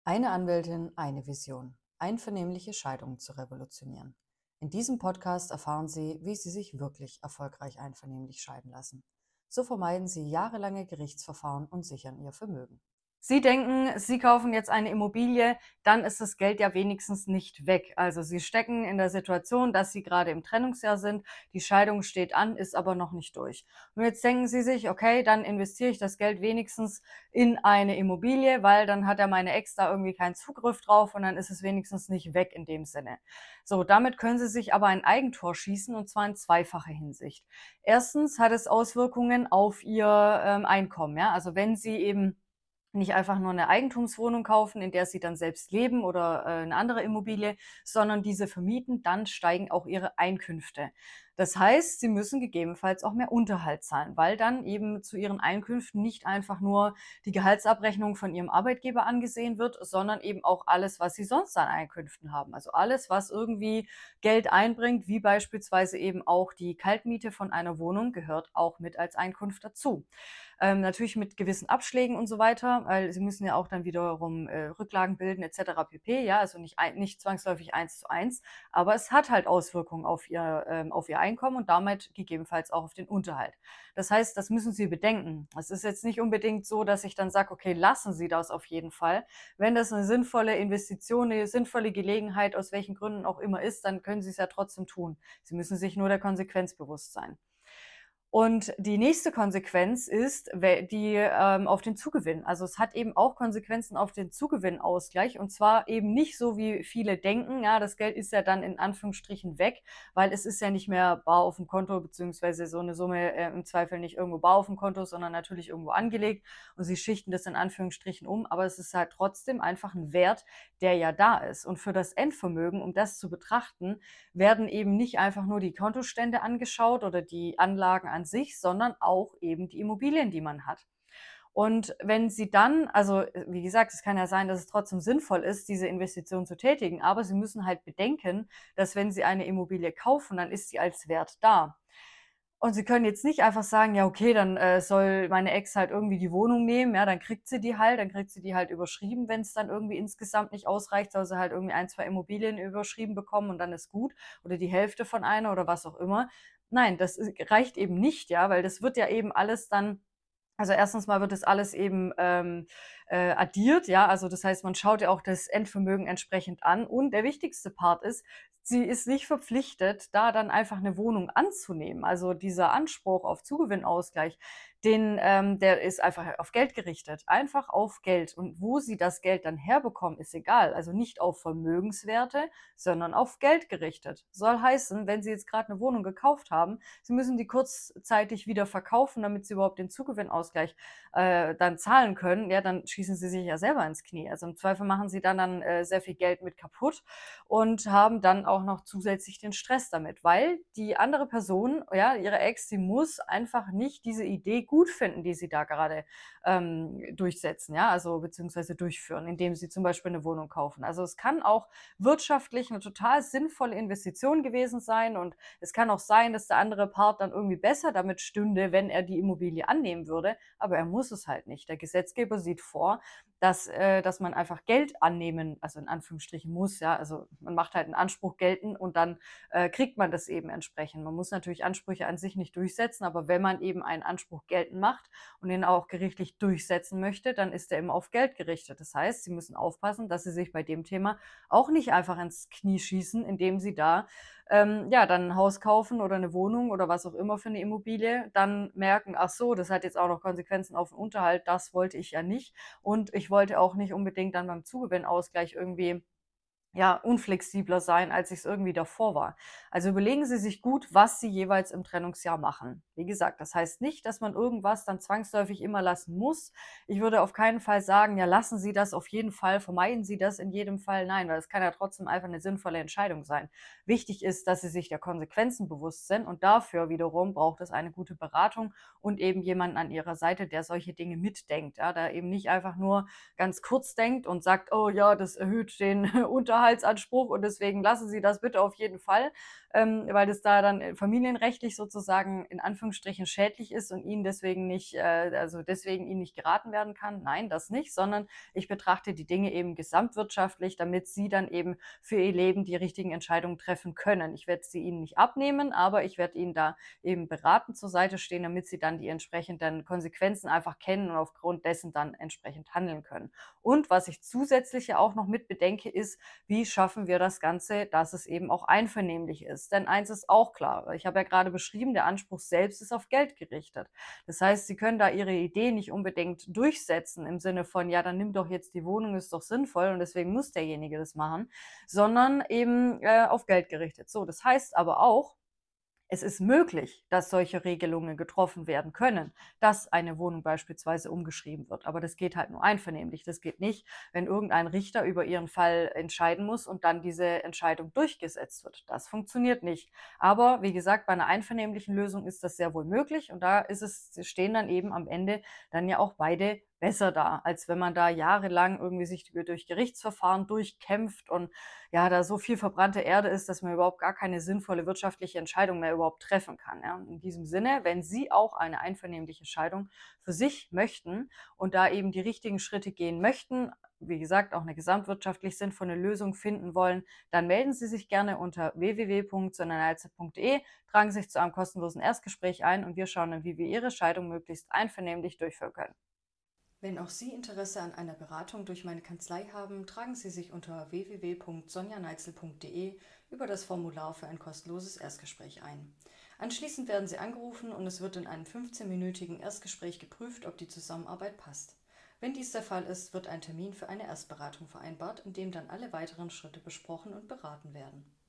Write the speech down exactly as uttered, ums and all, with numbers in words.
Eine Anwältin, eine Vision. Einvernehmliche Scheidungen zu revolutionieren. In diesem Podcast erfahren Sie, wie Sie sich wirklich erfolgreich einvernehmlich scheiden lassen. So vermeiden Sie jahrelange Gerichtsverfahren und sichern Ihr Vermögen. Sie denken, Sie kaufen jetzt eine Immobilie, dann ist das Geld ja wenigstens nicht weg. Also Sie stecken in der Situation, dass Sie gerade im Trennungsjahr sind, die Scheidung steht an, ist aber noch nicht durch. Und jetzt denken Sie sich, okay, dann investiere ich das Geld wenigstens in eine Immobilie, weil dann hat ja meine Ex da irgendwie keinen Zugriff drauf und dann ist es wenigstens nicht weg in dem Sinne. So, damit können Sie sich aber ein Eigentor schießen und zwar in zweifacher Hinsicht. Erstens hat es Auswirkungen auf Ihr ähm, Einkommen. Ja? Also wenn Sie eben nicht einfach nur eine Eigentumswohnung kaufen, in der sie dann selbst leben oder, äh, 'ne andere Immobilie, sondern diese vermieten, dann steigen auch ihre Einkünfte. Das heißt, sie müssen gegebenenfalls auch mehr Unterhalt zahlen, weil dann eben zu ihren Einkünften nicht einfach nur die Gehaltsabrechnung von ihrem Arbeitgeber angesehen wird, sondern eben auch alles, was sie sonst an Einkünften haben. Also alles, was irgendwie Geld einbringt, wie beispielsweise eben auch die Kaltmiete von einer Wohnung, gehört auch mit als Einkunft dazu. Ähm, natürlich mit gewissen Abschlägen und so weiter, weil sie müssen ja auch dann wiederum äh, Rücklagen bilden et cetera pp. Ja, also nicht, ein, nicht zwangsläufig eins zu eins, aber es hat halt Auswirkungen auf ihr, ähm, auf ihr Einkommen und damit gegebenenfalls auch auf den Unterhalt. Das heißt, das müssen Sie bedenken. Es ist jetzt nicht unbedingt so, dass ich dann sage, okay, lassen Sie das auf jeden Fall. Wenn das eine sinnvolle Investition, eine sinnvolle Gelegenheit, aus welchen Gründen auch immer ist, dann können Sie es ja trotzdem tun. Sie müssen sich nur der Konsequenz bewusst sein. Und die nächste Konsequenz ist we die, ähm, auf den Zugewinn. Also, es hat eben auch Konsequenzen auf den Zugewinnausgleich und zwar eben nicht so, wie viele denken, ja, das Geld ist ja dann in Anführungsstrichen weg, weil es ist ja nicht mehr bar auf dem Konto beziehungsweise so eine Summe, äh, im Zweifel nicht irgendwo bar auf dem Konto, sondern natürlich irgendwo angelegt und sie schichten das in Anführungsstrichen um, aber es ist halt trotzdem einfach ein Wert, der ja da ist. Und für das Endvermögen, um das zu betrachten, werden eben nicht einfach nur die Kontostände angeschaut oder die Anlagen an sich, sondern auch eben die Immobilien, die man hat. Und wenn Sie dann also, äh, wie gesagt, es kann ja sein, dass es trotzdem sinnvoll ist, diese Investition zu tätigen, aber Sie müssen halt bedenken, dass wenn Sie eine Immobilie kaufen, dann ist sie als Wert da. Und Sie können jetzt nicht einfach sagen: „Ja, okay, dann, äh, soll meine Ex halt irgendwie die Wohnung nehmen, ja, dann kriegt sie die halt, dann kriegt sie die halt überschrieben, wenn es dann irgendwie insgesamt nicht ausreicht, soll sie halt irgendwie ein, zwei Immobilien überschrieben bekommen und dann ist gut oder die Hälfte von einer oder was auch immer.“ Nein, das i reicht eben nicht, ja, weil das wird ja eben alles dann also, erstens mal wird das alles eben, ähm, äh, addiert, ja? Also, das heißt, man schaut ja auch das Endvermögen entsprechend an und der wichtigste Part ist, sie ist nicht verpflichtet, da dann einfach eine Wohnung anzunehmen. Also, dieser Anspruch auf Zugewinnausgleich, den ähm, der ist einfach auf Geld gerichtet, einfach auf Geld. Und wo sie das Geld dann herbekommen, ist egal. Also, nicht auf Vermögenswerte, sondern auf Geld gerichtet. Soll heißen, wenn Sie jetzt gerade eine Wohnung gekauft haben, Sie müssen die kurzzeitig wieder verkaufen, damit Sie überhaupt den Zugewinnausgleich, äh, dann zahlen können, ja, dann schießen Sie sich ja selber ins Knie. Also, im Zweifel machen Sie dann dann, äh, sehr viel Geld mit kaputt und haben dann auch noch zusätzlich den Stress damit, weil die andere Person, ja, Ihre Ex, die muss einfach nicht diese Idee gut finden, die Sie da gerade ähm, durchsetzen, ja, also beziehungsweise durchführen, indem Sie zum Beispiel eine Wohnung kaufen. Also, es kann auch wirtschaftlich eine total sinnvolle Investition gewesen sein und es kann auch sein, dass der andere Part dann irgendwie besser damit stünde, wenn er die Immobilie annehmen würde, aber er muss es halt nicht. Der Gesetzgeber sieht vor, dass äh, dass man einfach Geld annehmen also in Anführungsstrichen muss, ja. Also, man macht halt einen Anspruch geltend und dann, äh, kriegt man das eben entsprechend. Man muss natürlich Ansprüche an sich nicht durchsetzen, aber wenn man eben einen Anspruch geltend macht und den auch gerichtlich durchsetzen möchte, dann ist der immer auf Geld gerichtet. Das heißt, Sie müssen aufpassen, dass Sie sich bei dem Thema auch nicht einfach ins Knie schießen, indem Sie da ähm, ja, dann 'n Haus kaufen oder eine Wohnung oder was auch immer für eine Immobilie, dann merken: „Ach so, das hat jetzt auch noch Konsequenzen auf den Unterhalt, das wollte ich ja nicht.“ Und ich wollte auch nicht unbedingt dann beim Zugewinnausgleich irgendwie ja, unflexibler sein, als ich es irgendwie davor war. Also überlegen Sie sich gut, was Sie jeweils im Trennungsjahr machen. Wie gesagt, das heißt nicht, dass man irgendwas dann zwangsläufig immer lassen muss. Ich würde auf keinen Fall sagen, ja, lassen Sie das auf jeden Fall, vermeiden Sie das in jedem Fall. Nein, weil es kann ja trotzdem einfach eine sinnvolle Entscheidung sein. Wichtig ist, dass Sie sich der Konsequenzen bewusst sind und dafür wiederum braucht es eine gute Beratung und eben jemanden an Ihrer Seite, der solche Dinge mitdenkt, ja, der eben nicht einfach nur ganz kurz denkt und sagt: „Oh ja, das erhöht den Unterhalt Unterhaltsanspruch und deswegen lassen Sie das bitte auf jeden Fall, ähm, weil das da dann familienrechtlich sozusagen in Anführungsstrichen schädlich ist und Ihnen deswegen nicht, äh, also deswegen Ihnen nicht geraten werden kann. Nein, das nicht, sondern ich betrachte die Dinge eben gesamtwirtschaftlich, damit Sie dann eben für Ihr Leben die richtigen Entscheidungen treffen können. Ich werde sie Ihnen nicht abnehmen, aber ich werde Ihnen da eben beratend zur Seite stehen, damit Sie dann die entsprechenden Konsequenzen einfach kennen und aufgrund dessen dann entsprechend handeln können. Und was ich zusätzlich ja auch noch mit bedenke, ist, wie schaffen wir das Ganze, dass es eben auch einvernehmlich ist. Denn eins ist auch klar, ich habe ja gerade beschrieben, der Anspruch selbst ist auf Geld gerichtet. Das heißt, Sie können da Ihre Idee nicht unbedingt durchsetzen im Sinne von, ja, dann nimm doch jetzt die Wohnung, ist doch sinnvoll und deswegen muss derjenige das machen, sondern eben äh, auf Geld gerichtet. So, das heißt aber auch, es ist möglich, dass solche Regelungen getroffen werden können, dass eine Wohnung beispielsweise umgeschrieben wird. Aber das geht halt nur einvernehmlich. Das geht nicht, wenn irgendein Richter über Ihren Fall entscheiden muss und dann diese Entscheidung durchgesetzt wird. Das funktioniert nicht. Aber wie gesagt, bei einer einvernehmlichen Lösung ist das sehr wohl möglich und da ist es, stehen dann eben am Ende dann ja auch beide besser da, als wenn man da jahrelang irgendwie sich durch Gerichtsverfahren durchkämpft und ja, da so viel verbrannte Erde ist, dass man überhaupt gar keine sinnvolle wirtschaftliche Entscheidung mehr überhaupt treffen kann. Ja. In diesem Sinne, wenn Sie auch eine einvernehmliche Scheidung für sich möchten und da eben die richtigen Schritte gehen möchten, wie gesagt, auch eine gesamtwirtschaftlich sinnvolle Lösung finden wollen, dann melden Sie sich gerne unter w w w punkt sonja neitzel punkt de, tragen sich zu einem kostenlosen Erstgespräch ein und wir schauen dann, wie wir Ihre Scheidung möglichst einvernehmlich durchführen können. Wenn auch Sie Interesse an einer Beratung durch meine Kanzlei haben, tragen Sie sich unter w w w punkt sonja neitzel punkt de über das Formular für ein kostenloses Erstgespräch ein. Anschließend werden Sie angerufen und es wird in einem fünfzehnminütigen Erstgespräch geprüft, ob die Zusammenarbeit passt. Wenn dies der Fall ist, wird ein Termin für eine Erstberatung vereinbart, in dem dann alle weiteren Schritte besprochen und beraten werden.